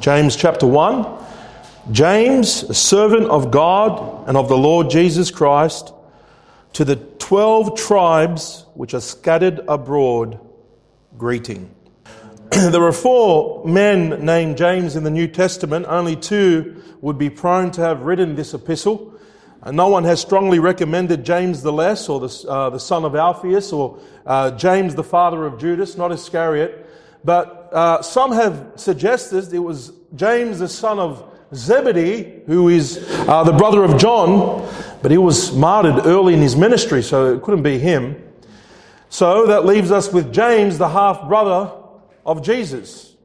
James chapter 1. James, a servant of God and of the Lord Jesus Christ, to the 12 tribes which are scattered abroad, greeting. There are 4 men named James in the New Testament. Only 2 would be prone to have written this epistle. No one has strongly recommended James the Less, or the son of Alphaeus, or James the father of Judas, not Iscariot. But some have suggested it was James the son of Zebedee, who is the brother of John, but he was martyred early in his ministry, so it couldn't be him. So that leaves us with James, the half-brother of Jesus,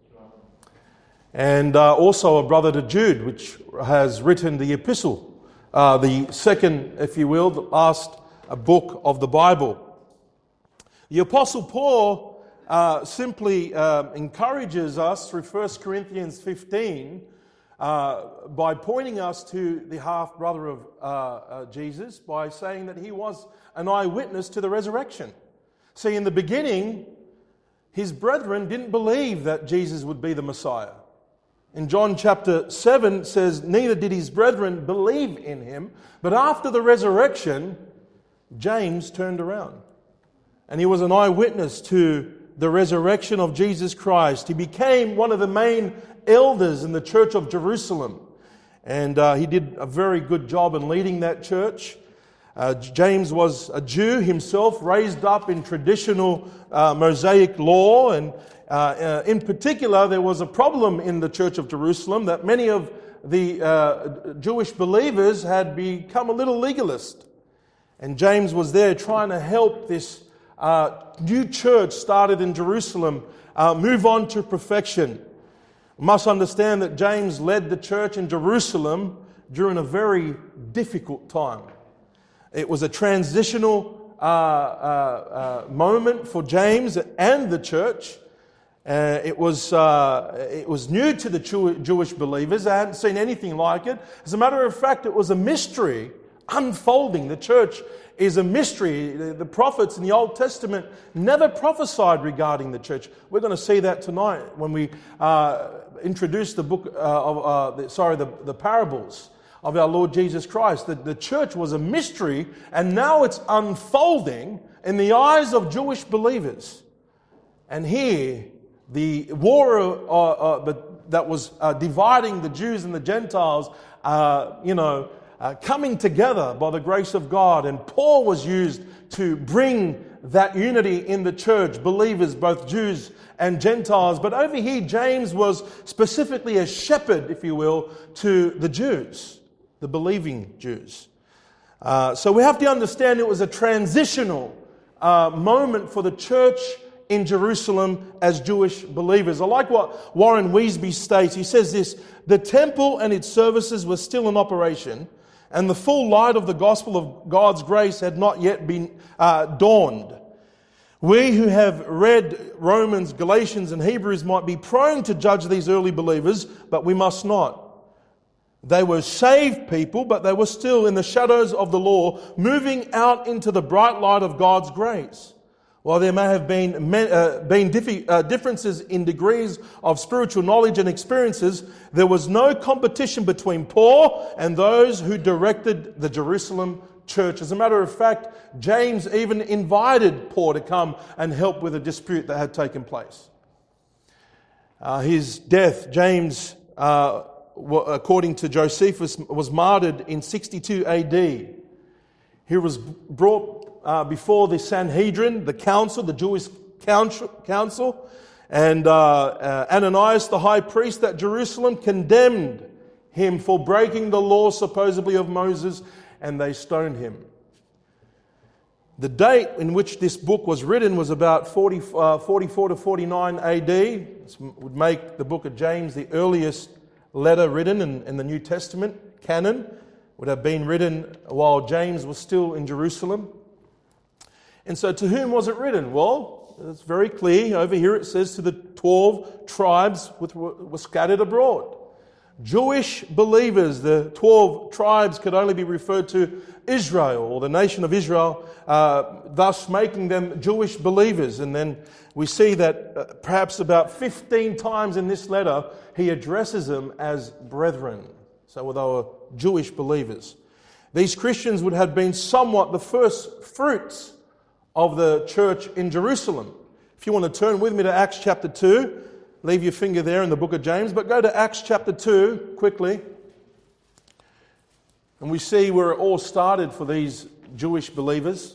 and also a brother to Jude, which has written the epistle, the second, if you will, the last book of the Bible. The Apostle Paul simply encourages us through 1 Corinthians 15 by pointing us to the half-brother of Jesus by saying that he was an eyewitness to the resurrection. See, in the beginning, his brethren didn't believe that Jesus would be the Messiah. In John chapter 7 it says, neither did his brethren believe in him, but after the resurrection, James turned around. And he was an eyewitness to the resurrection of Jesus Christ. He became one of the main elders in the church of Jerusalem. And he did a very good job in leading that church. James was a Jew himself, raised up in traditional Mosaic law. And in particular, there was a problem in the church of Jerusalem that many of the Jewish believers had become a little legalist. And James was there trying to help this new church started in Jerusalem move on to perfection. We must understand that James led the church in Jerusalem during a very difficult time. It was a transitional moment for James and the church. It was new to the Jewish believers. They hadn't seen anything like it. As a matter of fact, it was a mystery unfolding. The church is a mystery. The prophets in the Old Testament never prophesied regarding the church. We're going to see that tonight when we introduce the book the parables of our Lord Jesus Christ. The church was a mystery, and now it's unfolding in the eyes of Jewish believers. And here, the war that was dividing the Jews and the Gentiles, coming together by the grace of God. And Paul was used to bring that unity in the church, believers, both Jews and Gentiles. But over here, James was specifically a shepherd, if you will, to the Jews, the believing Jews. So we have to understand it was a transitional moment for the church in Jerusalem as Jewish believers. I like what Warren Wiersbe states. He says this: the temple and its services were still in operation, and the full light of the gospel of God's grace had not yet been dawned. We who have read Romans, Galatians, and Hebrews might be prone to judge these early believers, but we must not. They were saved people, but they were still in the shadows of the law, moving out into the bright light of God's grace. While there may have been differences in degrees of spiritual knowledge and experiences, there was no competition between Paul and those who directed the Jerusalem church. As a matter of fact, James even invited Paul to come and help with a dispute that had taken place. His death, James, according to Josephus, was martyred in 62 AD. He was brought before the Sanhedrin, the council, the Jewish council, and Ananias, the high priest at Jerusalem, condemned him for breaking the law supposedly of Moses, and they stoned him. The date in which this book was written was about 44 to 49 AD. This would make the book of James the earliest letter written in the New Testament canon. Would have been written while James was still in Jerusalem. And so to whom was it written? Well, it's very clear. Over here it says to the 12 tribes which were scattered abroad. Jewish believers. The 12 tribes could only be referred to Israel, or the nation of Israel, thus making them Jewish believers. And then we see that perhaps about 15 times in this letter, he addresses them as brethren. So they were Jewish believers. These Christians would have been somewhat the first fruits of the church in Jerusalem. If you want to turn with me to Acts chapter 2, leave your finger there in the book of James, but go to Acts chapter 2 quickly. And we see where it all started for these Jewish believers.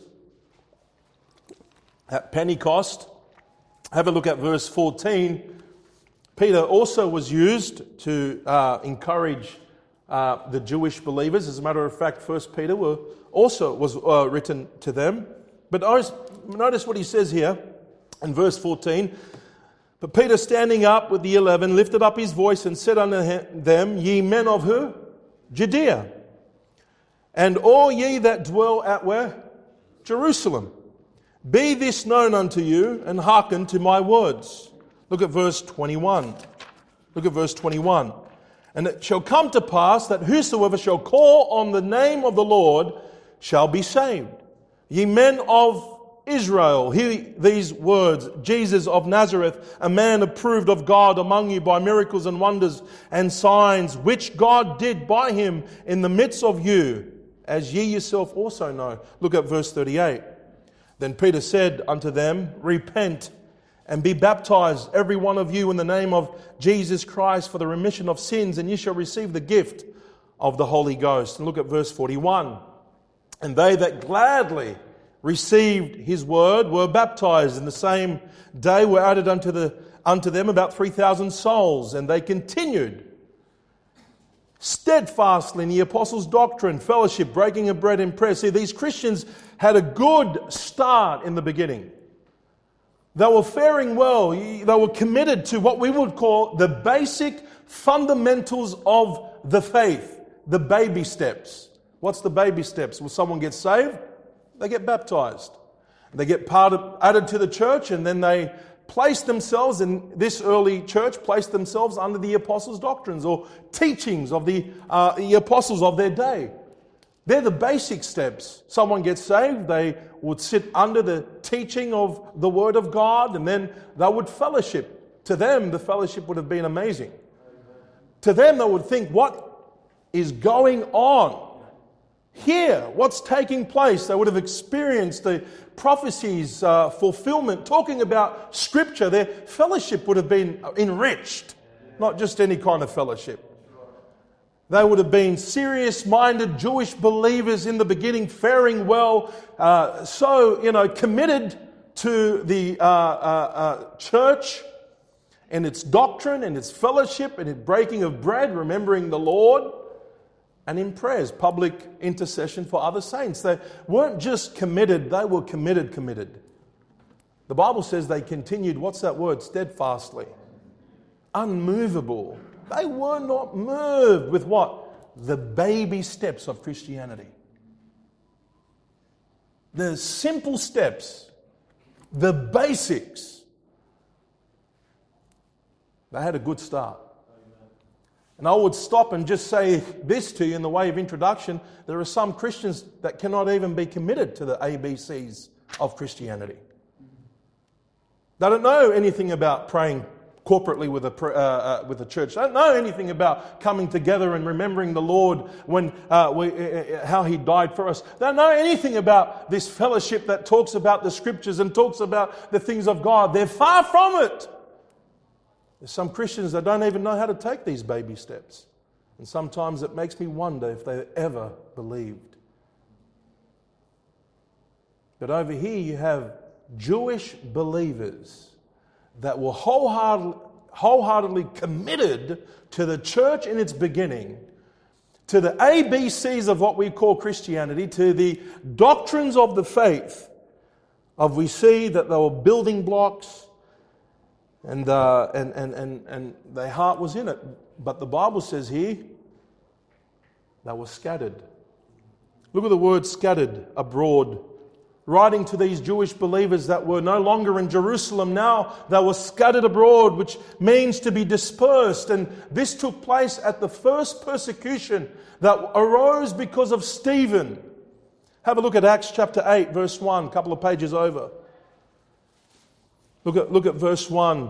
At Pentecost, have a look at verse 14. Peter also was used to encourage the Jewish believers. As a matter of fact, 1 Peter was written to them. But notice what he says here in verse 14. But Peter, standing up with the 11, lifted up his voice and said unto them, Ye men of who? Judea. And all ye that dwell at where? Jerusalem. Be this known unto you, and hearken to my words. Look at verse 21. Look at verse 21. And it shall come to pass that whosoever shall call on the name of the Lord shall be saved. Ye men of Israel, hear these words, Jesus of Nazareth, a man approved of God among you by miracles and wonders and signs, which God did by him in the midst of you, as ye yourself also know. Look at verse 38. Then Peter said unto them, Repent and be baptized, every one of you, in the name of Jesus Christ for the remission of sins, and ye shall receive the gift of the Holy Ghost. And look at verse 41. And they that gladly received his word were baptized. In the same day were added unto them about 3,000 souls, and they continued steadfastly in the apostles' doctrine, fellowship, breaking of bread, and prayer. See, these Christians had a good start in the beginning. They were faring well. They were committed to what we would call the basic fundamentals of the faith, the baby steps. What's the baby steps? Will someone get saved? They get baptized. They get added to the church, and then they place themselves, in this early church, place themselves under the apostles' doctrines or teachings of the apostles of their day. They're the basic steps. Someone gets saved, they would sit under the teaching of the Word of God, and then they would fellowship. To them, the fellowship would have been amazing. To them, they would think, what is going on here? What's taking place? They would have experienced the prophecies, fulfillment, talking about Scripture. Their fellowship would have been enriched, not just any kind of fellowship. They would have been serious-minded Jewish believers in the beginning, faring well, committed to the church and its doctrine and its fellowship and its breaking of bread, remembering the Lord, and in prayers, public intercession for other saints. They weren't just committed, they were committed. The Bible says they continued, what's that word? Steadfastly. Unmovable. They were not moved with what? The baby steps of Christianity. The simple steps, the basics. They had a good start. And I would stop and just say this to you in the way of introduction. There are some Christians that cannot even be committed to the ABCs of Christianity. They don't know anything about praying corporately with the church. They don't know anything about coming together and remembering the Lord when how He died for us. They don't know anything about this fellowship that talks about the Scriptures and talks about the things of God. They're far from it. There's some Christians that don't even know how to take these baby steps. And sometimes it makes me wonder if they ever believed. But over here you have Jewish believers that were wholeheartedly committed to the church in its beginning, to the ABCs of what we call Christianity, to the doctrines of the faith. We see that they were building blocks, and their heart was in it. But the Bible says here, they were scattered. Look at the word scattered abroad. writing to these Jewish believers that were no longer in Jerusalem. Now they were scattered abroad, which means to be dispersed. And this took place at the first persecution that arose because of Stephen. Have a look at Acts chapter 8, verse 1, a couple of pages over. Look at verse 1.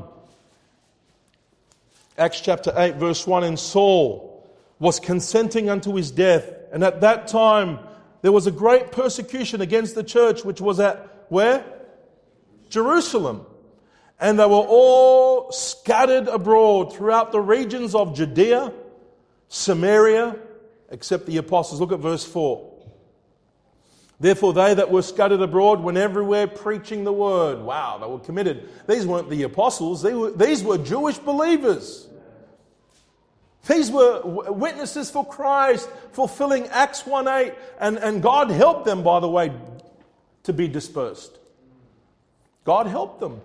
Acts chapter 8, verse 1. And Saul was consenting unto his death. And at that time, there was a great persecution against the church, which was at where? Jerusalem. And they were all scattered abroad throughout the regions of Judea, Samaria, except the apostles. Look at verse 4. Therefore they that were scattered abroad went everywhere preaching the word. Wow, they were committed. These weren't the apostles. These were Jewish believers. These were witnesses for Christ, fulfilling Acts 1:8. And God helped them, by the way, to be dispersed. God helped them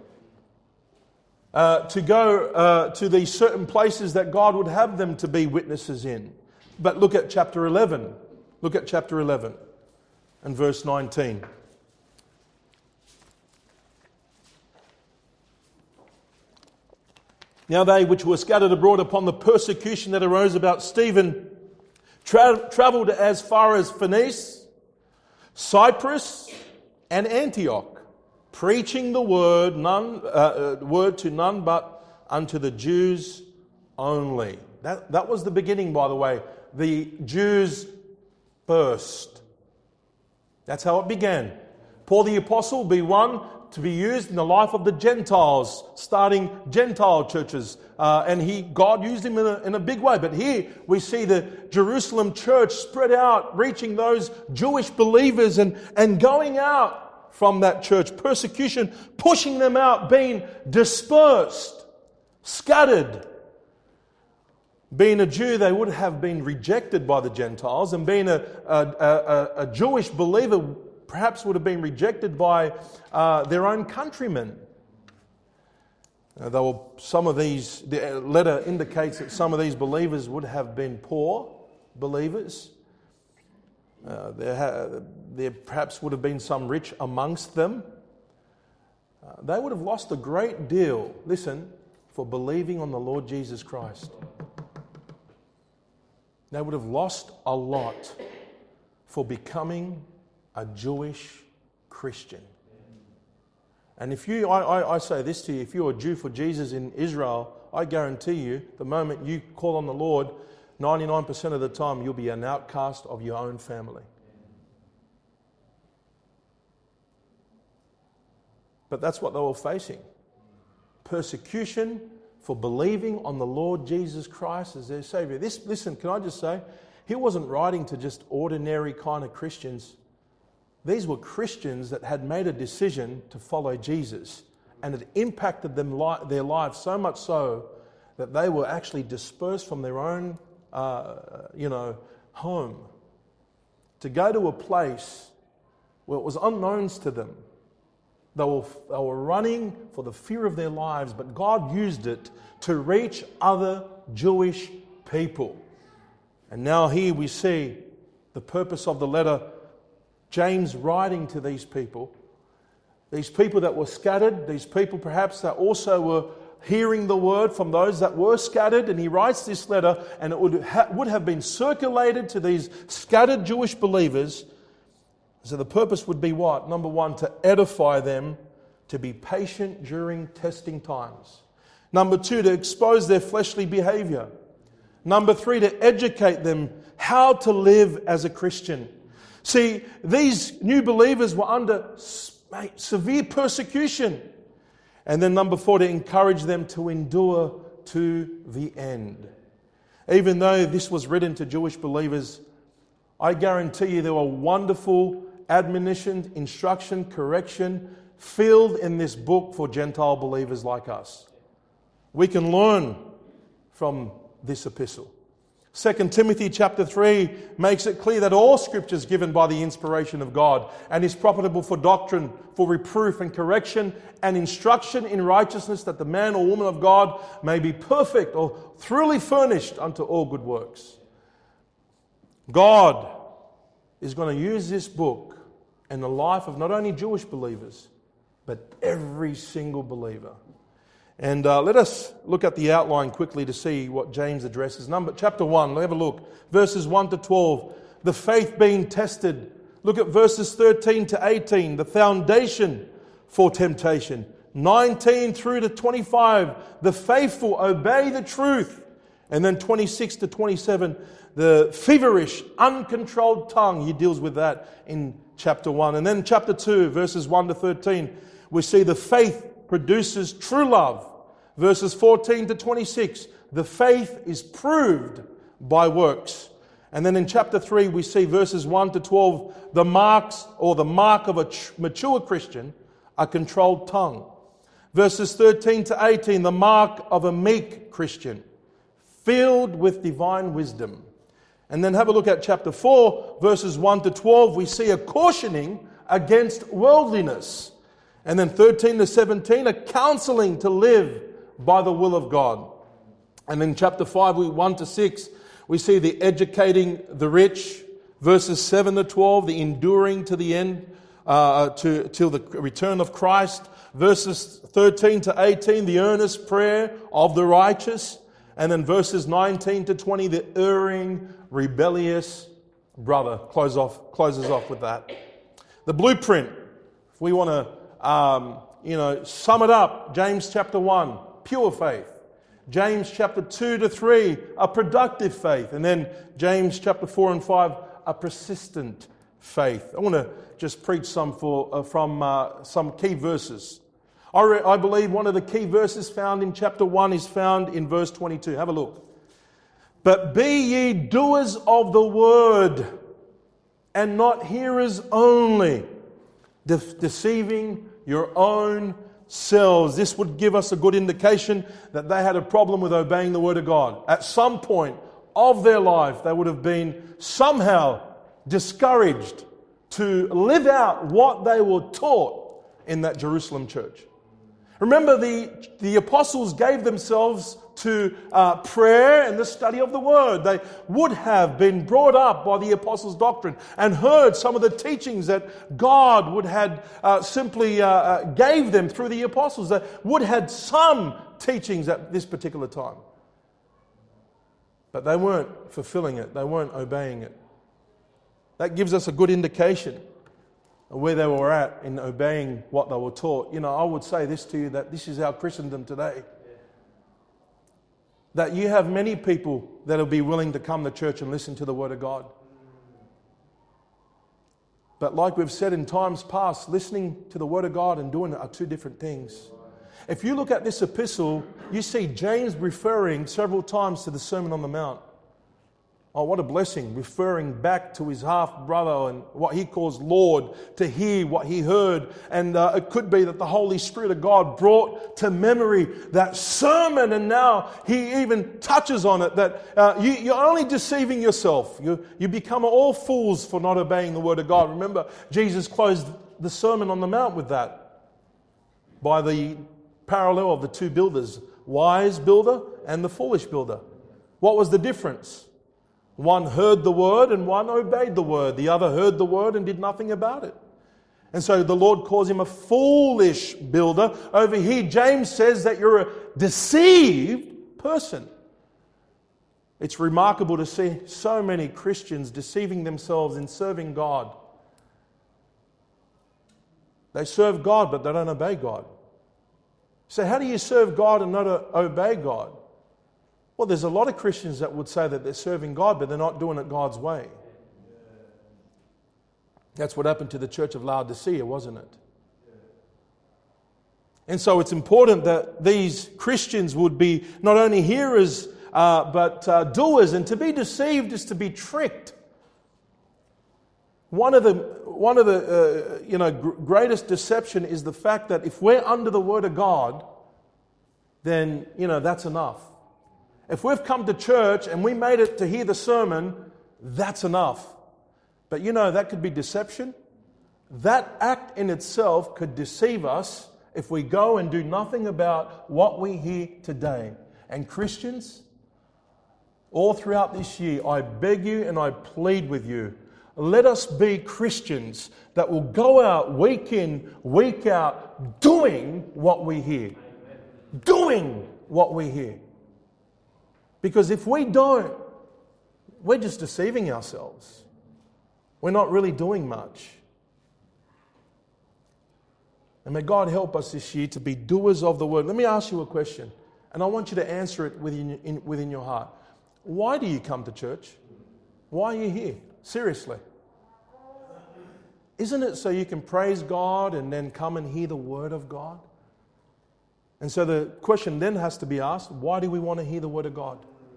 to go to these certain places that God would have them to be witnesses in. But look at chapter 11. Look at chapter 11 and verse 19. Now they which were scattered abroad upon the persecution that arose about Stephen travelled as far as Phoenice, Cyprus, and Antioch, preaching the word to none but unto the Jews only. That was the beginning, by the way. The Jews burst. That's how it began. Paul the Apostle be one to be used in the life of the Gentiles, starting Gentile churches. And God used him in a big way. But here we see the Jerusalem church spread out, reaching those Jewish believers and going out from that church. Persecution, pushing them out, being dispersed, scattered. Being a Jew, they would have been rejected by the Gentiles, and being a Jewish believer perhaps would have been rejected by their own countrymen. The letter indicates that some of these believers would have been poor believers. There perhaps would have been some rich amongst them. They would have lost a great deal, listen, for believing on the Lord Jesus Christ. They would have lost a lot for becoming a Jewish Christian. And I say this to you, if you're a Jew for Jesus in Israel, I guarantee you, the moment you call on the Lord, 99% of the time you'll be an outcast of your own family. But that's what they were facing. Persecution for believing on the Lord Jesus Christ as their Savior. Listen, can I just say, he wasn't writing to just ordinary kind of Christians. These were Christians that had made a decision to follow Jesus, and it impacted their lives so much so that they were actually dispersed from their own, home to go to a place where it was unknowns to them. They were running for the fear of their lives, but God used it to reach other Jewish people. And now here we see the purpose of the letter, James writing to these people that were scattered, these people perhaps that also were hearing the word from those that were scattered, and he writes this letter, and it would have been circulated to these scattered Jewish believers. So the purpose would be what? Number one, to edify them, to be patient during testing times. Number two, to expose their fleshly behavior. Number three, to educate them how to live as a Christian. See, these new believers were under severe persecution. And then number four, to encourage them to endure to the end. Even though this was written to Jewish believers, I guarantee you there were wonderful admonition, instruction, correction filled in this book for Gentile believers like us. We can learn from this epistle. 2 Timothy chapter 3 makes it clear that all Scripture is given by the inspiration of God and is profitable for doctrine, for reproof and correction and instruction in righteousness, that the man or woman of God may be perfect or thoroughly furnished unto all good works. God is going to use this book and the life of not only Jewish believers, but every single believer. And let us look at the outline quickly to see what James addresses. Chapter 1, let's have a look. Verses 1 to 12, the faith being tested. Look at verses 13 to 18, the foundation for temptation. 19 through to 25, the faithful obey the truth. And then 26 to 27, the feverish, uncontrolled tongue. He deals with that in chapter 1. And then chapter 2, verses 1 to 13, we see the faith produces true love. Verses 14 to 26, the faith is proved by works. And then in chapter 3, we see verses 1 to 12, the marks or the mark of a mature Christian, a controlled tongue. Verses 13 to 18, the mark of a meek Christian, filled with divine wisdom. And then have a look at chapter 4, verses 1 to 12, we see a cautioning against worldliness. And then 13 to 17, a counseling to live by the will of God. And in chapter 5, 1 to 6, we see the educating the rich. Verses 7 to 12, the enduring to the end, till the return of Christ. Verses 13 to 18, the earnest prayer of the righteous. And then verses 19 to 20, the erring, rebellious brother. Closes off with that. The blueprint, if we want to sum it up, James chapter 1, pure faith. James chapter 2 to 3, a productive faith. And then James chapter 4 and 5, a persistent faith. I want to just preach from some key verses. I believe one of the key verses found in chapter 1 is found in verse 22. Have a look. But be ye doers of the word, and not hearers only, deceiving your own selves. This would give us a good indication that they had a problem with obeying the word of God. At some point of their life, they would have been somehow discouraged to live out what they were taught in that Jerusalem church. Remember, the apostles gave themselves to prayer and the study of the word. They would have been brought up by the apostles' doctrine and heard some of the teachings that God would had simply gave them through the apostles. They would had some teachings at this particular time. But they weren't fulfilling it. They weren't obeying it. That gives us a good indication of where they were at in obeying what they were taught. I would say this to you, that this is our Christendom today. That you have many people that will be willing to come to church and listen to the Word of God. But like we've said in times past, listening to the Word of God and doing it are two different things. If you look at this epistle, you see James referring several times to the Sermon on the Mount. Oh, what a blessing, referring back to his half-brother and what he calls Lord, to hear what he heard. And it could be that the Holy Spirit of God brought to memory that sermon, and now he even touches on it, that you're only deceiving yourself. You become all fools for not obeying the Word of God. Remember, Jesus closed the Sermon on the Mount with that, by the parallel of the two builders, wise builder and the foolish builder. What was the difference? One heard the word and one obeyed the word. The other heard the word and did nothing about it. And so the Lord calls him a foolish builder. Over here, James says that you're a deceived person. It's remarkable to see so many Christians deceiving themselves in serving God. They serve God, but they don't obey God. So how do you serve God and not obey God? Well, there's a lot of Christians that would say that they're serving God, but they're not doing it God's way. That's what happened to the church of Laodicea, wasn't it? And so it's important that these Christians would be not only hearers, but doers. And to be deceived is to be tricked. One of the greatest deception is the fact that if we're under the Word of God, then that's enough. If we've come to church and we made it to hear the sermon, that's enough. But that could be deception. That act in itself could deceive us if we go and do nothing about what we hear today. And Christians, all throughout this year, I beg you and I plead with you, Let us be Christians that will go out week in, week out, doing what we hear. Doing what we hear. Because if we don't, we're just deceiving ourselves. We're not really doing much. And may God help us this year to be doers of the word. Let me ask you a question, and I want you to answer it within your heart. Why do you come to church? Why are you here? Seriously. Isn't it so you can praise God and then come and hear the word of God? And so the question then has to be asked, why do we want to hear the word of God?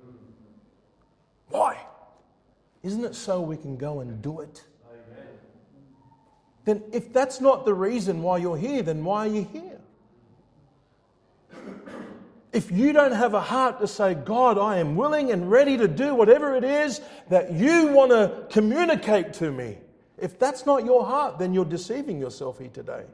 Why? Isn't it so we can go and do it? Amen. Then if that's not the reason why you're here, then why are you here? If you don't have a heart to say, God, I am willing and ready to do whatever it is that you want to communicate to me, if that's not your heart, then you're deceiving yourself here today.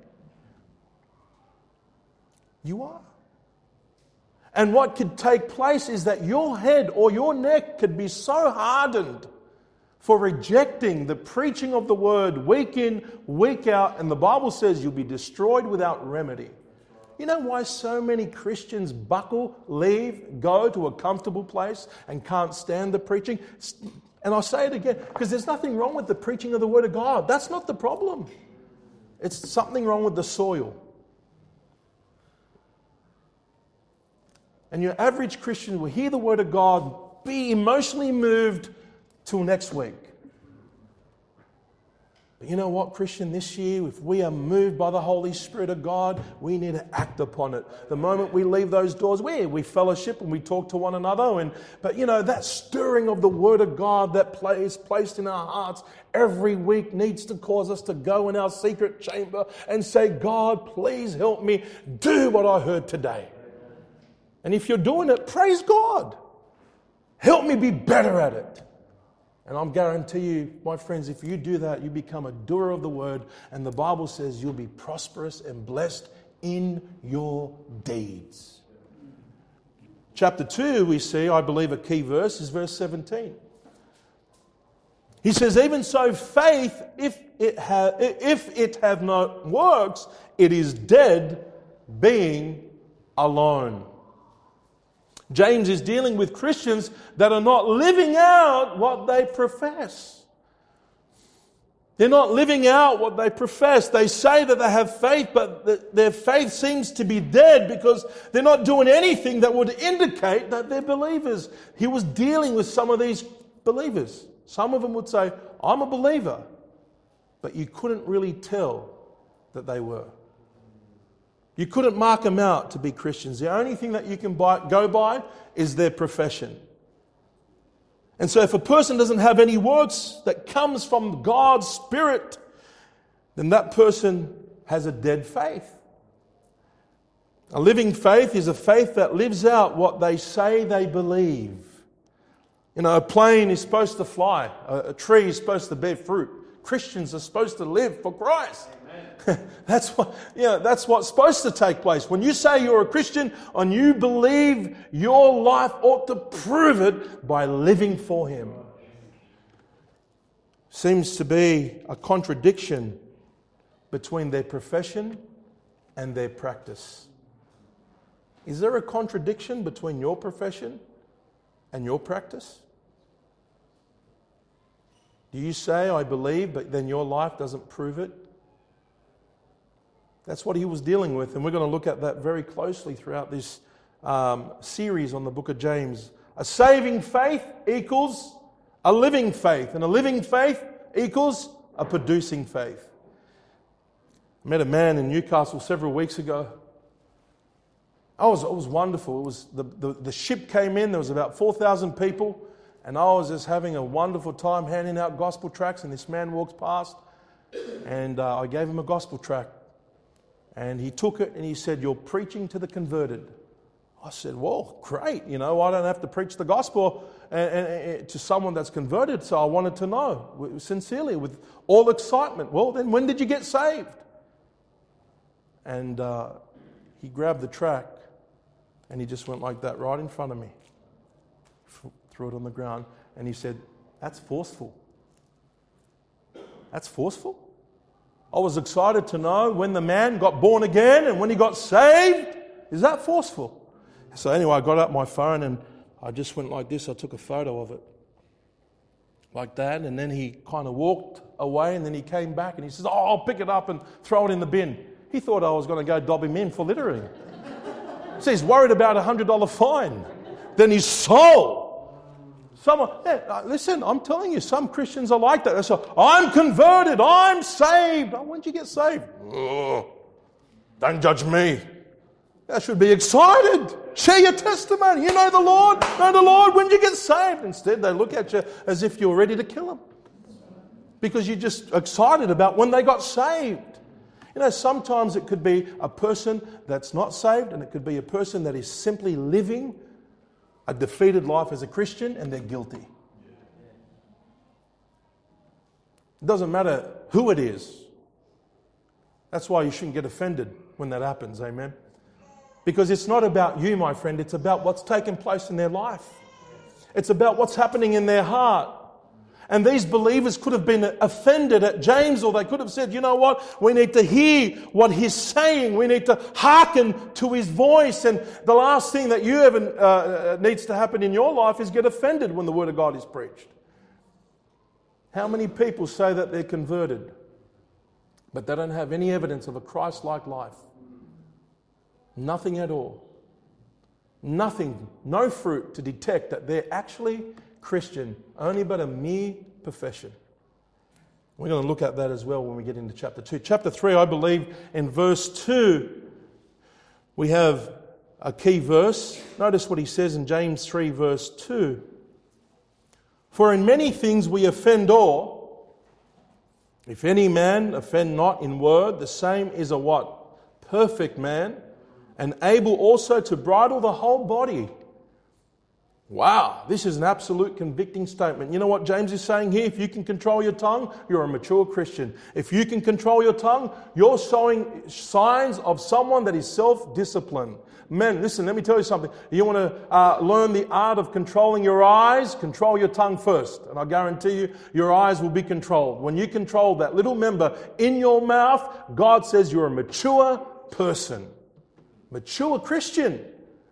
You are. And what could take place is that your head or your neck could be so hardened for rejecting the preaching of the word week in, week out, and the Bible says you'll be destroyed without remedy. You know why so many Christians buckle, leave, go to a comfortable place and can't stand the preaching? And I'll say it again, because there's nothing wrong with the preaching of the Word of God. That's not the problem. It's something wrong with the soil. And your average Christian will hear the Word of God, be emotionally moved till next week. But you know what, Christian, this year, if we are moved by the Holy Spirit of God, we need to act upon it. The moment we leave those doors, we fellowship and we talk to one another. But you know, that stirring of the Word of God that is placed in our hearts every week needs to cause us to go in our secret chamber and say, God, please help me do what I heard today. And if you're doing it, praise God. Help me be better at it. And I guarantee you, my friends, if you do that, you become a doer of the word. And the Bible says you'll be prosperous and blessed in your deeds. Chapter 2, we see, I believe, a key verse is verse 17. He says, even so, faith, if it have no works, it is dead, being alone. James is dealing with Christians that are not living out what they profess. They're not living out what they profess. They say that they have faith, but their faith seems to be dead because they're not doing anything that would indicate that they're believers. He was dealing with some of these believers. Some of them would say, I'm a believer, but you couldn't really tell that they were. You couldn't mark them out to be Christians. The only thing that you can go by is their profession. And so if a person doesn't have any works that comes from God's Spirit, then that person has a dead faith. A living faith is a faith that lives out what they say they believe. You know, a plane is supposed to fly. A tree is supposed to bear fruit. Christians are supposed to live for Christ. That's what's supposed to take place. When you say you're a Christian and you believe, your life ought to prove it by living for Him. Seems to be a contradiction between their profession and their practice. Is there a contradiction between your profession and your practice? Do you say, I believe, but then your life doesn't prove it? That's what he was dealing with, and we're going to look at that very closely throughout this series on the book of James. A saving faith equals a living faith, and a living faith equals a producing faith. I met a man in Newcastle several weeks ago. It was wonderful. It was the ship came in, there was about 4,000 people, and I was just having a wonderful time handing out gospel tracts, and this man walks past, and I gave him a gospel tract. And he took it and he said, you're preaching to the converted. I said, well, great. You know, I don't have to preach the gospel to someone that's converted. So I wanted to know, sincerely, with all excitement. Well, then when did you get saved? And he grabbed the tract and he just went like that right in front of me. Threw it on the ground and he said, that's forceful. That's forceful. I was excited to know when the man got born again and when he got saved. Is that forceful? So anyway, I got out my phone and I just went like this. I took a photo of it. Like that. And then he kind of walked away and then he came back and he says, I'll pick it up and throw it in the bin. He thought I was going to go dob him in for littering. So he's worried about a $100 fine. Then his soul. Listen, I'm telling you, some Christians are like that. They say, I'm converted, I'm saved. Oh, when did you get saved? Oh, don't judge me. I should be excited. Share your testimony. You know the Lord. When did you get saved? Instead, they look at you as if you're ready to kill them. Because you're just excited about when they got saved. You know, sometimes it could be a person that's not saved, and it could be a person that is simply living a defeated life as a Christian, and they're guilty. It doesn't matter who it is. That's why you shouldn't get offended when that happens, amen? Because it's not about you, my friend. It's about what's taken place in their life. It's about what's happening in their heart. And these believers could have been offended at James, or they could have said, you know what, we need to hear what he's saying. We need to hearken to his voice. And the last thing that you ever needs to happen in your life is get offended when the Word of God is preached. How many people say that they're converted, but they don't have any evidence of a Christ-like life? Nothing at all. Nothing, no fruit to detect that they're actually Christian, only but a mere profession. We're going to look at that as well when we get into chapter 2. Chapter 3, I believe, in verse 2, we have a key verse. Notice what he says in James 3, verse 2. For in many things we offend all. If any man offend not in word, the same is a what? Perfect man, and able also to bridle the whole body. Wow, this is an absolute convicting statement. You know what James is saying here? If you can control your tongue, you're a mature Christian. If you can control your tongue, you're showing signs of someone that is self-disciplined. Men, listen, let me tell you something. You want to learn the art of controlling your eyes? Control your tongue first. And I guarantee you, your eyes will be controlled. When you control that little member in your mouth, God says you're a mature person. Mature Christian.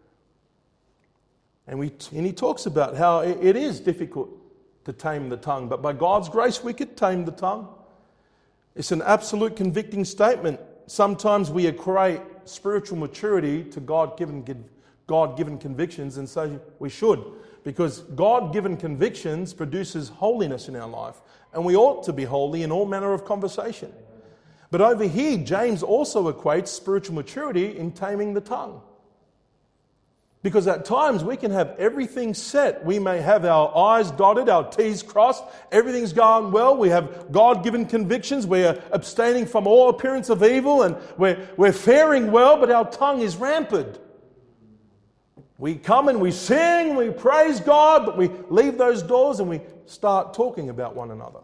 And he talks about how it is difficult to tame the tongue, but by God's grace we could tame the tongue. It's an absolute convicting statement. Sometimes we equate spiritual maturity to God-given convictions, and so we should, because God-given convictions produces holiness in our life, and we ought to be holy in all manner of conversation. But over here, James also equates spiritual maturity in taming the tongue. Because at times we can have everything set. We may have our I's dotted, our T's crossed. Everything's going well. We have God-given convictions. We're abstaining from all appearance of evil, and we're faring well, but our tongue is rampant. We come and we sing, we praise God, but we leave those doors and we start talking about one another.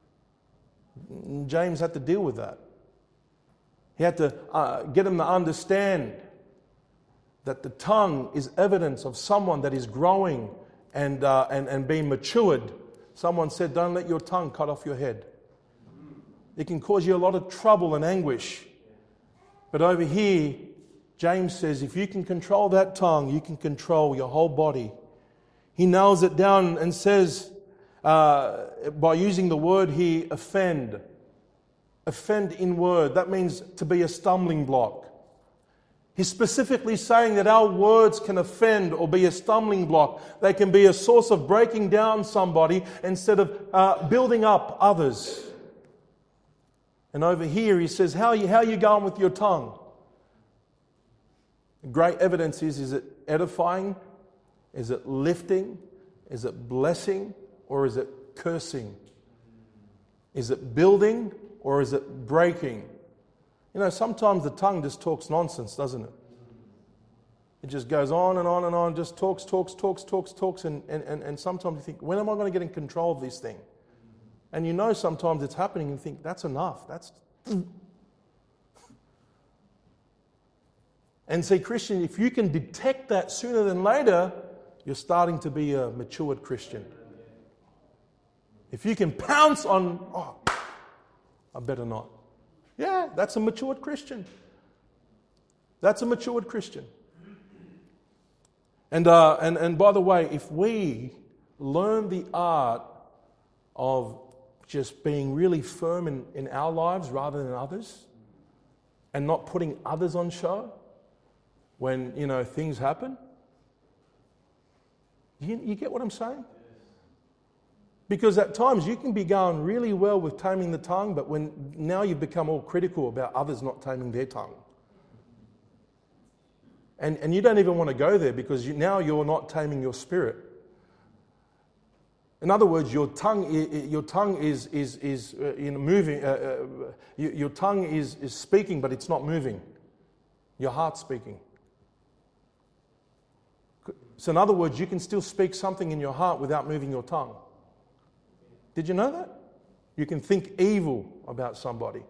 James had to deal with that. He had to get them to understand that the tongue is evidence of someone that is growing and being matured. Someone said, don't let your tongue cut off your head. It can cause you a lot of trouble and anguish. But over here, James says, if you can control that tongue, you can control your whole body. He nails it down and says, by using the word here, offend. Offend in word. That means to be a stumbling block. He's specifically saying that our words can offend or be a stumbling block. They can be a source of breaking down somebody instead of building up others. And over here he says, how are you going with your tongue? Great evidence is it edifying? Is it lifting? Is it blessing? Or is it cursing? Is it building or is it breaking? You know, sometimes the tongue just talks nonsense, doesn't it? It just goes on and on and on, just talks, and sometimes you think, when am I going to get in control of this thing? And you know sometimes it's happening and you think, that's enough. And see, Christian, if you can detect that sooner than later, you're starting to be a matured Christian. If you can pounce on, I better not. Yeah, that's a matured Christian. That's a matured Christian. And by the way, if we learn the art of just being really firm in our lives rather than others, and not putting others on show when, things happen, you get what I'm saying? Because at times you can be going really well with taming the tongue, but now you've become all critical about others not taming their tongue. And you don't even want to go there because now you're not taming your spirit. In other words, your tongue is moving. Your tongue is speaking, but it's not moving. Your heart's speaking. So in other words, you can still speak something in your heart without moving your tongue. Did you know that? You can think evil about somebody.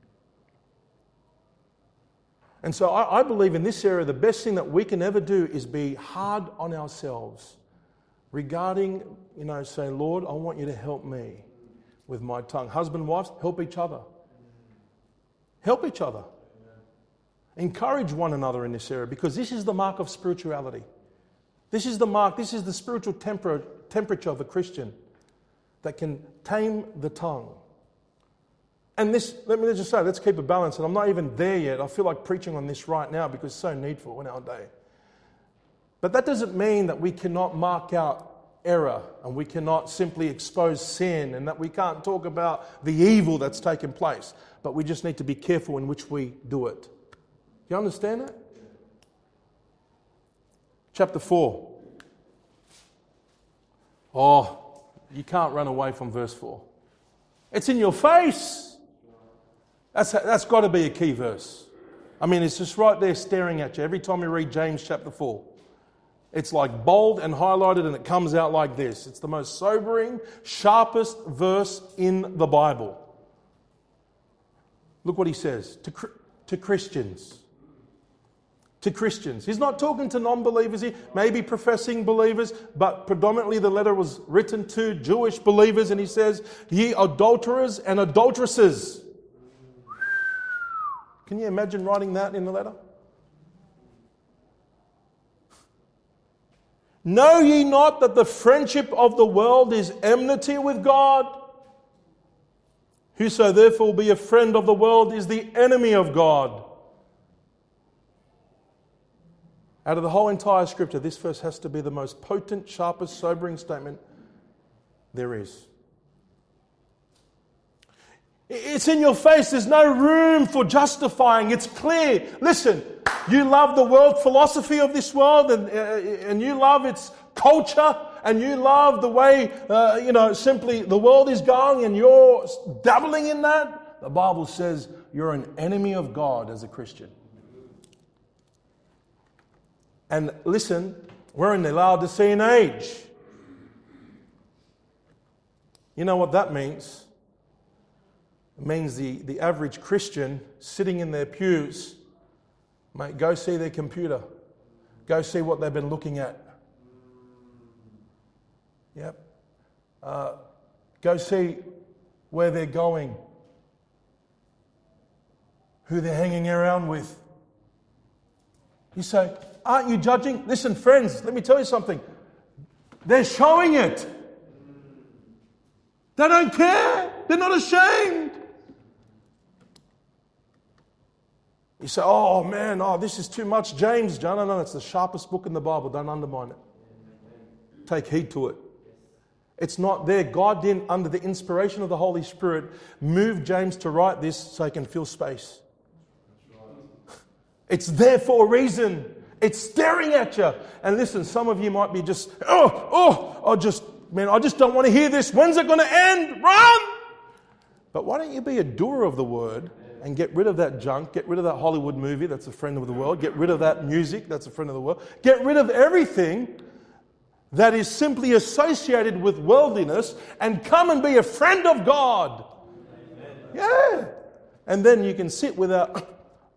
And so I believe in this area, the best thing that we can ever do is be hard on ourselves regarding, saying, Lord, I want you to help me with my tongue. Husband, wives, help each other. Help each other. Encourage one another in this area, because this is the mark of spirituality. This is the spiritual temperature of a Christian that can tame the tongue. And this, let me just say, let's keep a balance. And I'm not even there yet. I feel like preaching on this right now because it's so needful in our day. But that doesn't mean that we cannot mark out error and we cannot simply expose sin and that we can't talk about the evil that's taken place. But we just need to be careful in which we do it. Do you understand that? Chapter 4. Oh, you can't run away from verse 4. It's in your face. That's got to be a key verse. I mean, it's just right there staring at you every time you read James chapter 4. It's like bold and highlighted, and it comes out like this. It's the most sobering, sharpest verse in the Bible. Look what he says to Christians. To Christians. He's not talking to non-believers here, maybe professing believers, but predominantly the letter was written to Jewish believers, and he says, ye adulterers and adulteresses. Can you imagine writing that in the letter? Know ye not that the friendship of the world is enmity with God? Whoso therefore will be a friend of the world is the enemy of God. Out of the whole entire scripture, this verse has to be the most potent, sharpest, sobering statement there is. It's in your face. There's no room for justifying. It's clear. Listen, you love the world philosophy of this world and you love its culture and you love the way, simply the world is going and you're dabbling in that. The Bible says you're an enemy of God as a Christian. And listen, we're in the Laodicean age. You know what that means? It means the average Christian sitting in their pews, mate, go see their computer. Go see what they've been looking at. Yep. Go see where they're going. Who they're hanging around with. You say, aren't you judging? Listen, friends, let me tell you something. They're showing it. They don't care. They're not ashamed. You say, oh man, this is too much. James, John, no, it's the sharpest book in the Bible. Don't undermine it. Take heed to it. It's not there. God didn't, under the inspiration of the Holy Spirit, move James to write this so he can fill space. It's there for a reason. It's staring at you. And listen, some of you might be just, I just don't want to hear this. When's it going to end? Run! But why don't you be a doer of the word and get rid of that junk, get rid of that Hollywood movie that's a friend of the world, get rid of that music that's a friend of the world, get rid of everything that is simply associated with worldliness and come and be a friend of God. Amen. Yeah. And then you can sit without,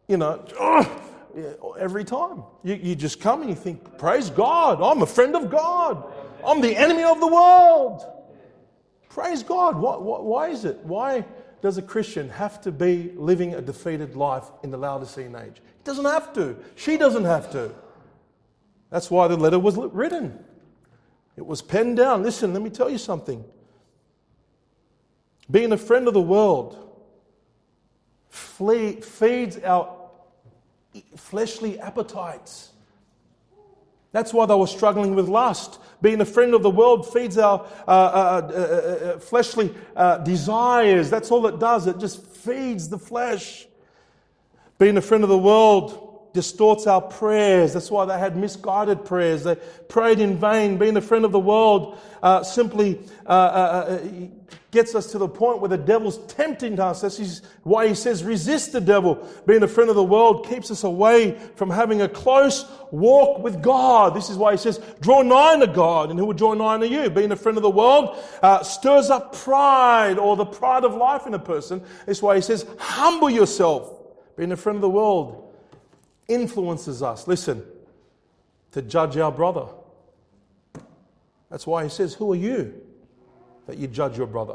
every time. You just come and you think, praise God, I'm a friend of God. I'm the enemy of the world. Praise God. Why is it? Why does a Christian have to be living a defeated life in the Laodicean age? He doesn't have to. She doesn't have to. That's why the letter was written. It was penned down. Listen, let me tell you something. Being a friend of the world feeds our fleshly appetites. That's why they were struggling with lust. Being a friend of the world feeds our fleshly desires. That's all it does. It just feeds the flesh. Being a friend of the world distorts our prayers. That's why they had misguided prayers. They prayed in vain. Being a friend of the world simply gets us to the point where the devil's tempting us. That's why he says, resist the devil. Being a friend of the world keeps us away from having a close walk with God. This is why he says, draw nigh to God and he will draw nigh to you. Being a friend of the world stirs up pride, or the pride of life in a person. That's why he says, humble yourself. Being a friend of the world influences us, listen, to judge our brother. That's why he says, who are you that you judge your brother?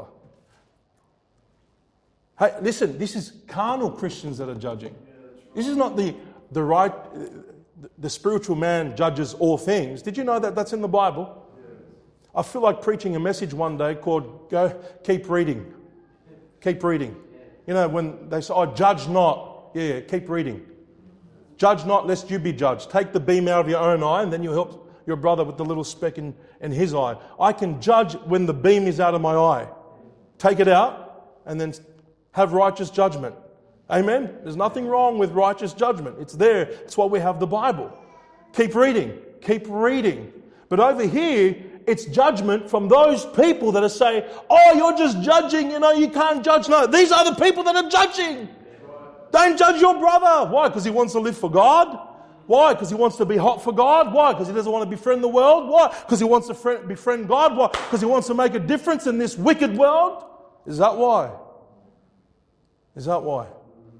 Hey, listen, this is carnal Christians that are judging. This is not the right, the spiritual man judges all things. Did you know that that's in the Bible? I feel like preaching a message one day called Keep Reading. Keep reading. You know, when they say, oh, judge not. Yeah, keep reading. Judge not lest you be judged. Take the beam out of your own eye and then you help your brother with the little speck in his eye. I can judge when the beam is out of my eye. Take it out and then have righteous judgment. Amen? There's nothing wrong with righteous judgment. It's there. It's why we have the Bible. Keep reading. Keep reading. But over here, it's judgment from those people that are saying, oh, you're just judging, you can't judge. No, these are the people that are judging. Don't judge your brother. Why? Because he wants to live for God? Why? Because he wants to be hot for God? Why? Because he doesn't want to befriend the world? Why? Because he wants to befriend God? Why? Because he wants to make a difference in this wicked world? Is that why? Is that why?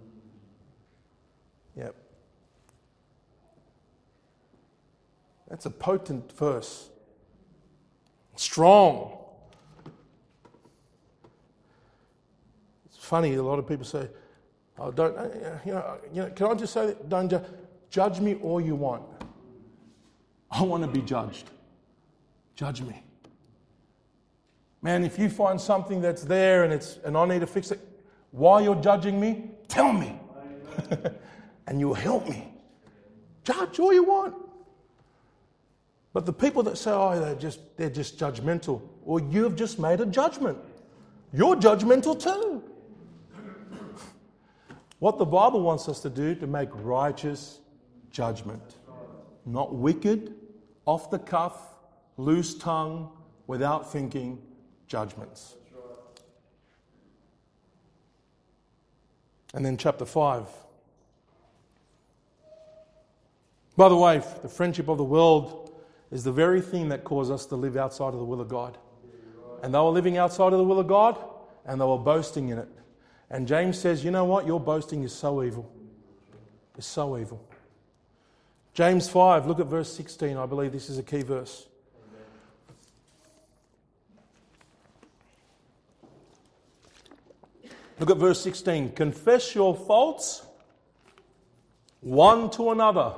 Yep. That's a potent verse. Strong. It's funny, a lot of people say, oh, don't, can I just say that? Don't judge me all you want. I want to be judged. Judge me. Man, if you find something that's there and I need to fix it, while you're judging me, tell me. And you'll help me. Judge all you want. But the people that say, oh, they're just judgmental, well, you've just made a judgment. You're judgmental too. What the Bible wants us to do, to make righteous judgment. Not wicked, off the cuff, loose tongue, without thinking judgments. And then chapter 5. By the way, the friendship of the world is the very thing that caused us to live outside of the will of God. And they were living outside of the will of God, and they were boasting in it. And James says, you know what? Your boasting is so evil. It's so evil. James 5, look at verse 16. I believe this is a key verse. Look at verse 16. Confess your faults one to another.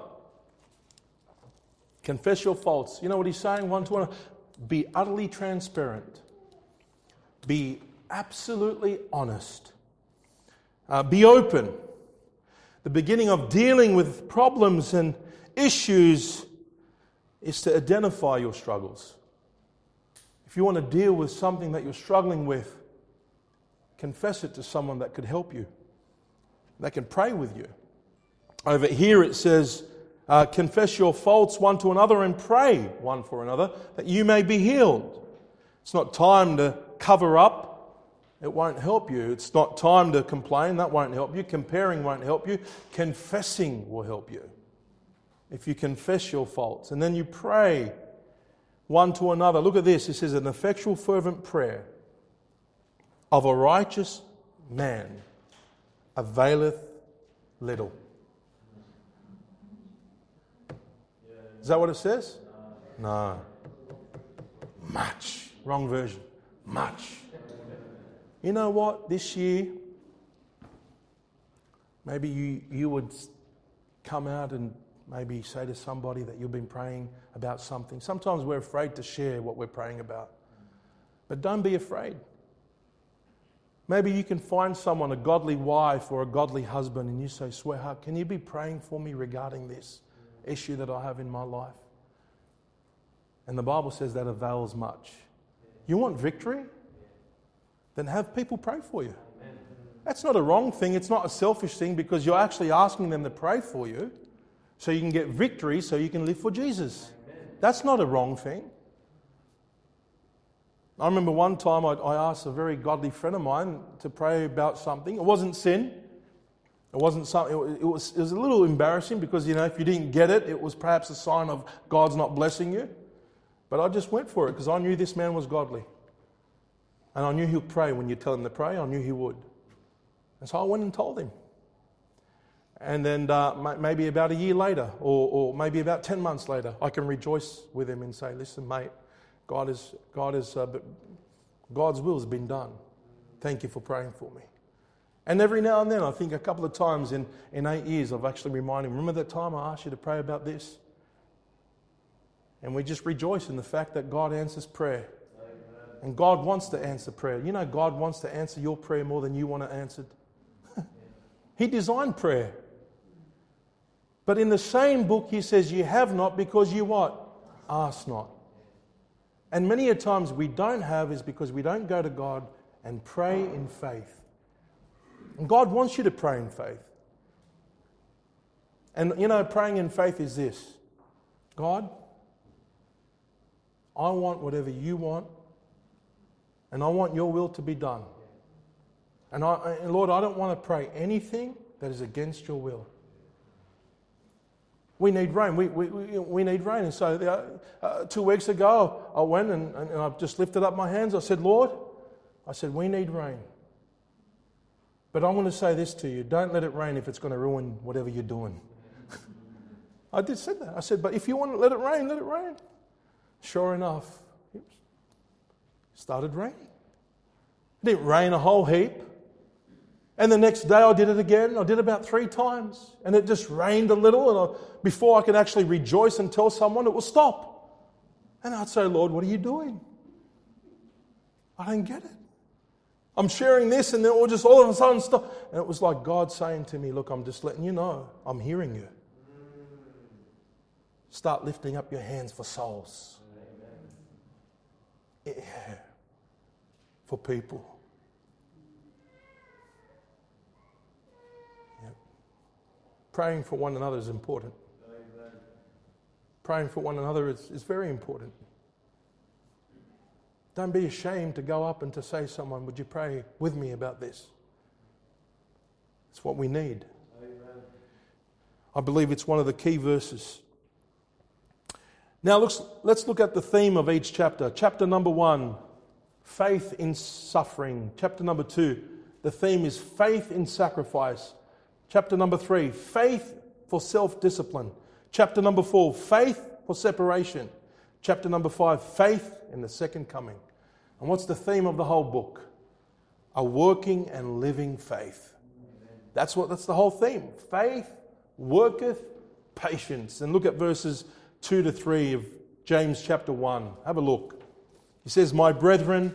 Confess your faults. You know what he's saying? One to another. Be utterly transparent. Be absolutely honest. Be open. The beginning of dealing with problems and issues is to identify your struggles. If you want to deal with something that you're struggling with, confess it to someone that could help you, that can pray with you. Over here it says, confess your faults one to another and pray one for another that you may be healed. It's not time to cover up. It won't help you. It's not time to complain. That won't help you. Comparing won't help you. Confessing will help you. If you confess your faults and then you pray one to another. Look at this. It says, an effectual fervent prayer of a righteous man availeth little. Is that what it says? No. Much. Wrong version. Much. You know what? This year, Maybe you would come out and maybe say to somebody that you've been praying about something. Sometimes we're afraid to share what we're praying about. But don't be afraid. Maybe you can find someone, a godly wife or a godly husband, and you say, sweetheart, can you be praying for me regarding this issue that I have in my life? And the Bible says that avails much. You want victory? Then have people pray for you. That's not a wrong thing. It's not a selfish thing, because you're actually asking them to pray for you so you can get victory, so you can live for Jesus. That's not a wrong thing. I remember one time I asked a very godly friend of mine to pray about something. It wasn't sin. It wasn't something. It was a little embarrassing, because if you didn't get it, it was perhaps a sign of God's not blessing you. But I just went for it because I knew this man was godly, and I knew he'd pray when you tell him to pray. I knew he would, and so I went and told him. And then maybe about a year later, or maybe about 10 months later, I can rejoice with him and say, "Listen, mate, God's will has been done. Thank you for praying for me." And every now and then, I think a couple of times in 8 years, I've actually reminded him, "Remember that time I asked you to pray about this?" And we just rejoice in the fact that God answers prayer. Amen. And God wants to answer prayer. God wants to answer your prayer more than you want it answered. He designed prayer. But in the same book, he says, you have not because you what? Ask not. And many a times we don't have is because we don't go to God and pray in faith. And God wants you to pray in faith. And praying in faith is this: God, I want whatever you want, and I want your will to be done. And Lord, I don't want to pray anything that is against your will. We need rain. We need rain. And so 2 weeks ago, I went and I just lifted up my hands. I said, Lord, we need rain. But I want to say this to you: don't let it rain if it's going to ruin whatever you're doing. I did say that. I said, but if you want to let it rain, let it rain. Sure enough, it started raining. It didn't rain a whole heap. And the next day I did it again. I did it about 3 times. And it just rained a little. And before I could actually rejoice and tell someone, it will stop. And I'd say, Lord, what are you doing? I don't get it. I'm sharing this, and then it will just all of a sudden stop. And it was like God saying to me, look, I'm just letting you know, I'm hearing you. Start lifting up your hands for souls. Yeah. For people. Yep. Praying for one another is important. Amen. Praying for one another is very important. Don't be ashamed to go up and to say to someone, would you pray with me about this? It's what we need. Amen. I believe it's one of the key verses. Now let's look at the theme of each chapter. Chapter number 1, faith in suffering. Chapter number 2, the theme is faith in sacrifice. Chapter number 3, faith for self-discipline. Chapter number 4, faith for separation. Chapter number 5, faith in the second coming. And what's the theme of the whole book? A working and living faith. That's the whole theme. Faith worketh patience. And look at verses 2 to 3 of James chapter 1. Have a look. He says, my brethren,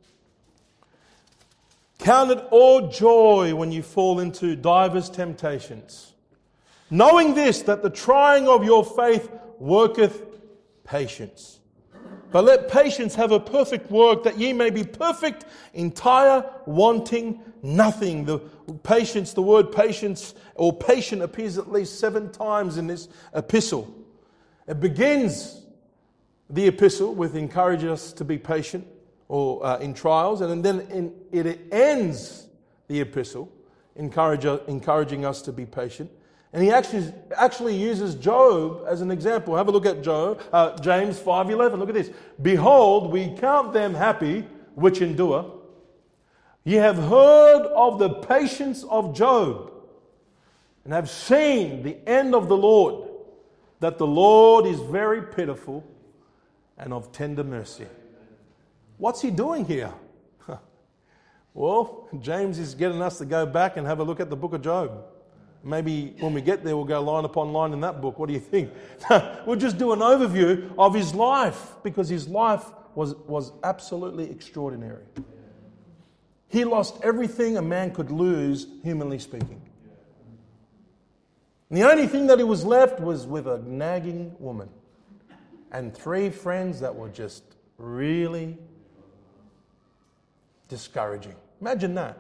count it all joy when you fall into divers temptations, knowing this, that the trying of your faith worketh patience. But let patience have a perfect work, that ye may be perfect, entire, wanting nothing. The word patience or patient appears at least 7 times in this epistle. It begins the epistle with encouraging us to be patient or in trials, and then it ends the epistle encouraging us to be patient. And he actually uses Job as an example. Have a look at James 5:11. Look at this. Behold, we count them happy which endure. Ye have heard of the patience of Job, and have seen the end of the Lord, that the Lord is very pitiful and of tender mercy. What's he doing here? Well, James is getting us to go back and have a look at the book of Job. Maybe when we get there, we'll go line upon line in that book. What do you think? We'll just do an overview of his life, because his life was absolutely extraordinary. He lost everything a man could lose, humanly speaking. And the only thing that he was left was with a nagging woman and 3 friends that were just really discouraging. Imagine that.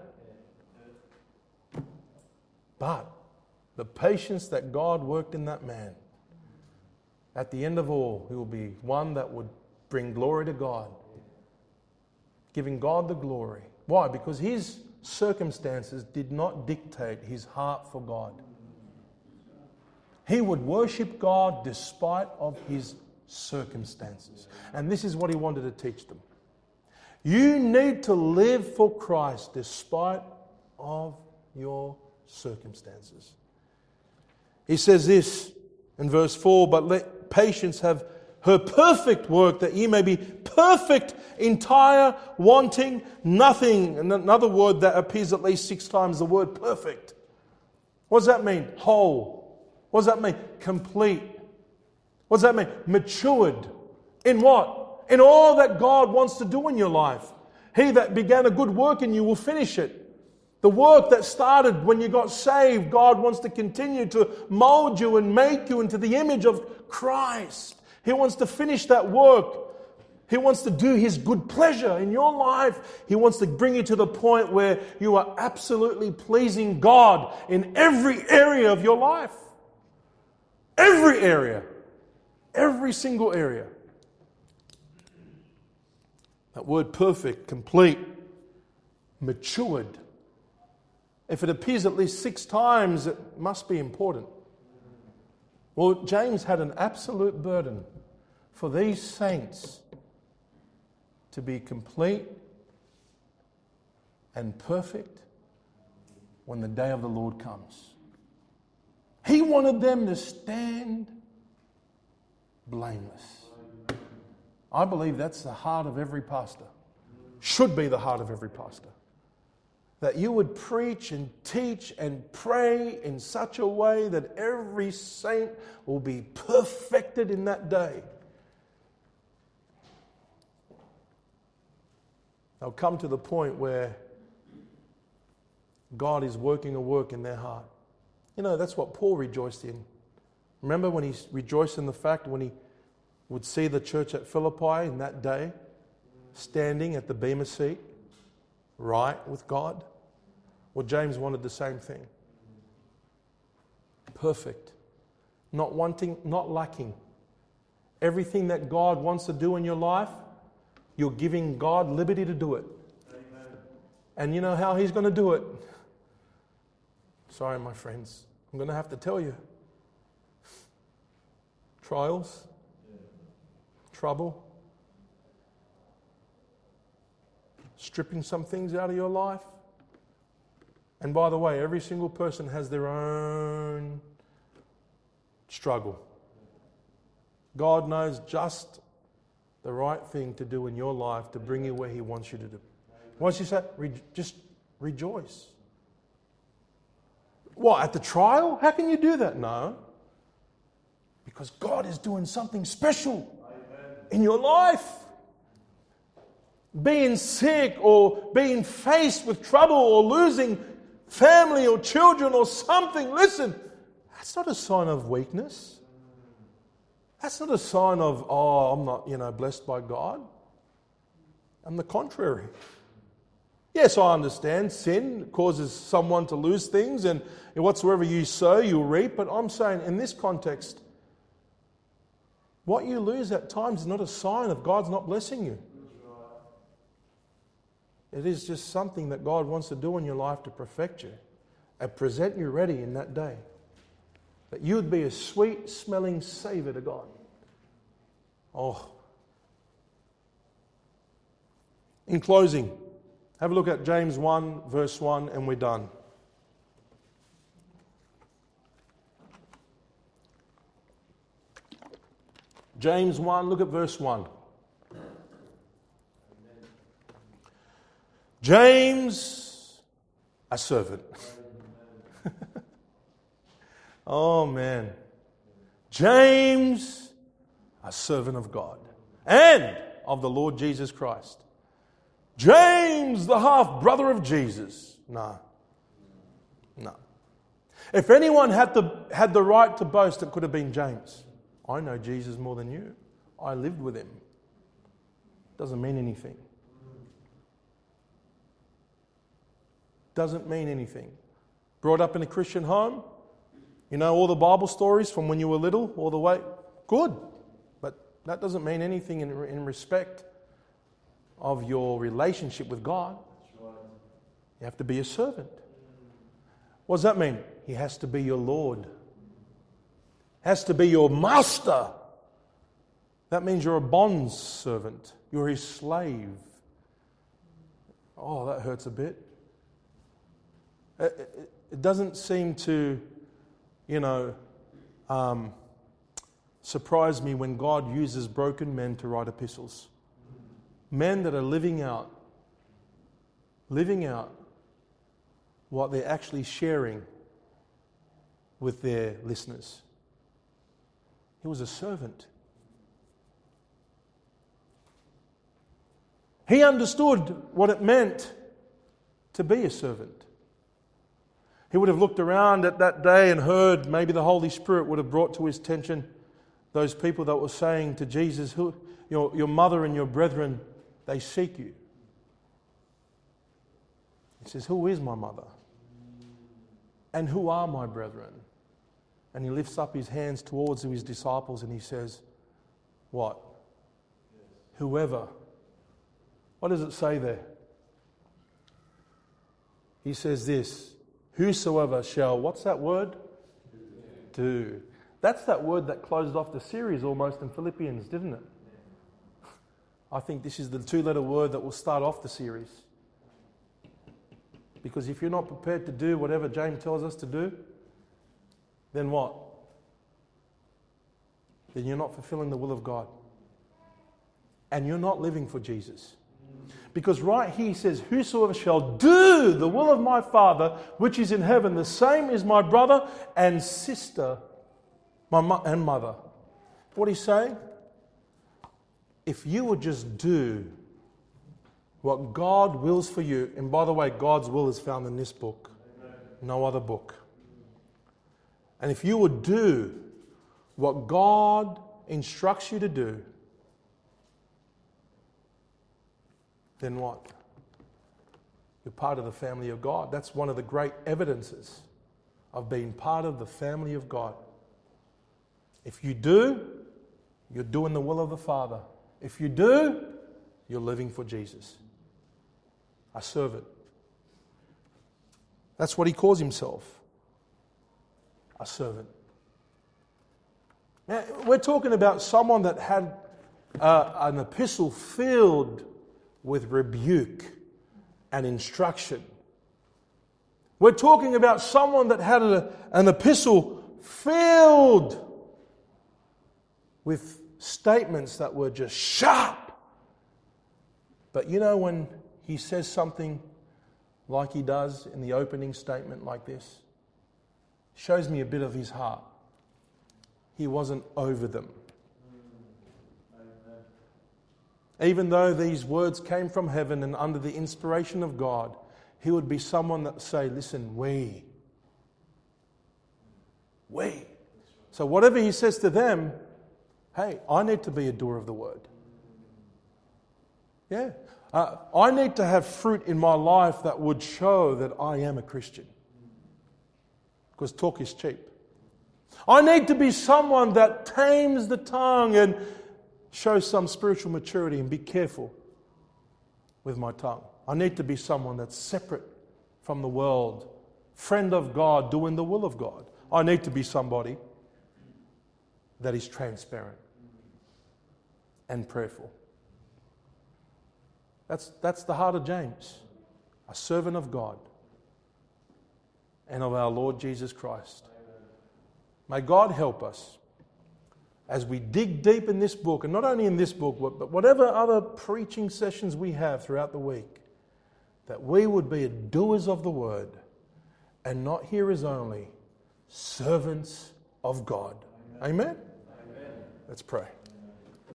But the patience that God worked in that man, at the end of all, he will be one that would bring glory to God, giving God the glory. Why? Because his circumstances did not dictate his heart for God. He would worship God despite of his circumstances. And this is what he wanted to teach them. You need to live for Christ despite of your circumstances. He says this in verse 4, but let patience have her perfect work, that ye may be perfect, entire, wanting nothing. And another word that appears at least 6 times, the word perfect. What does that mean? Whole. What does that mean? Complete. What does that mean? Matured. In what? In all that God wants to do in your life. He that began a good work in you will finish it. The work that started when you got saved, God wants to continue to mold you and make you into the image of Christ. He wants to finish that work. He wants to do His good pleasure in your life. He wants to bring you to the point where you are absolutely pleasing God in every area of your life. Every area. Every single area. That word perfect, complete, matured. If it appears at least 6 times, it must be important. Well, James had an absolute burden for these saints to be complete and perfect when the day of the Lord comes. He wanted them to stand blameless. I believe that's the heart of every pastor. Should be the heart of every pastor. That you would preach and teach and pray in such a way that every saint will be perfected in that day. They'll come to the point where God is working a work in their heart. You know, that's what Paul rejoiced in. Remember when he rejoiced in the fact when he would see the church at Philippi in that day, standing at the bema seat, right with God? Well, James wanted the same thing. Perfect. Not wanting, not lacking. Everything that God wants to do in your life, you're giving God liberty to do it. Amen. And you know how He's going to do it? Sorry, my friends. I'm going to have to tell you. Trials. Trouble. Stripping some things out of your life. And by the way, every single person has their own struggle. God knows just the right thing to do in your life to bring you where He wants you to do. Once you say, just rejoice. What, at the trial? How can you do that? No. Because God is doing something special in your life. Being sick or being faced with trouble or losing family or children or something, listen, that's not a sign of weakness. That's not a sign of, I'm not, blessed by God. On the contrary. Yes, I understand sin causes someone to lose things, and whatsoever you sow, you'll reap. But I'm saying in this context, what you lose at times is not a sign of God's not blessing you. It is just something that God wants to do in your life to perfect you and present you ready in that day. That you would be a sweet-smelling savour to God. Oh. In closing, have a look at James 1, verse 1, and we're done. James 1, look at verse 1. James, a servant. Oh man. James, a servant of God and of the Lord Jesus Christ. James, the half-brother of Jesus. No. If anyone had the right to boast, it could have been James. I know Jesus more than you. I lived with him. Doesn't mean anything. Doesn't mean anything. Brought up in a Christian home. You know all the Bible stories from when you were little all the way. Good. But that doesn't mean anything in respect of your relationship with God. You have to be a servant. What does that mean? He has to be your Lord. Has to be your master. That means you're a bond servant. You're his slave. Oh, that hurts a bit. It doesn't seem to, surprise me when God uses broken men to write epistles. Men that are living out what they're actually sharing with their listeners. He was a servant. He understood what it meant to be a servant. He would have looked around at that day and heard, maybe the Holy Spirit would have brought to his attention those people that were saying to Jesus, your mother and your brethren, they seek you. He says, who is my mother? And who are my brethren? And he lifts up his hands towards his disciples and he says, what? Whoever. What does it say there? He says this, whosoever shall, what's that word? Do. That's that word that closed off the series almost in Philippians, didn't it? I think this is the 2-letter word that will start off the series. Because if you're not prepared to do whatever James tells us to do, then what? Then you're not fulfilling the will of God. And you're not living for Jesus. Because right here he says, whosoever shall do the will of my Father, which is in heaven, the same is my brother and sister, and mother. What he's saying? If you would just do what God wills for you, and by the way, God's will is found in this book, no other book. And if you would do what God instructs you to do, then what? You're part of the family of God. That's one of the great evidences of being part of the family of God. If you do, you're doing the will of the Father. If you do, you're living for Jesus. A servant. That's what he calls himself. A servant. Now, we're talking about someone that had an epistle filled with rebuke and instruction. We're talking about someone that had an epistle filled with statements that were just sharp. But you know when he says something like he does in the opening statement like this, shows me a bit of his heart. He wasn't over them. Even though these words came from heaven and under the inspiration of God, he would be someone that would say, listen, we. So whatever he says to them, hey, I need to be a doer of the word. Yeah. I need to have fruit in my life that would show that I am a Christian. Because talk is cheap. I need to be someone that tames the tongue and shows some spiritual maturity and be careful with my tongue. I need to be someone that's separate from the world, friend of God, doing the will of God. I need to be somebody that is transparent and prayerful. That's the heart of James, a servant of God and of our Lord Jesus Christ. May God help us as we dig deep in this book, and not only in this book, but whatever other preaching sessions we have throughout the week, that we would be doers of the word and not hearers only, servants of God. Amen? Let's pray.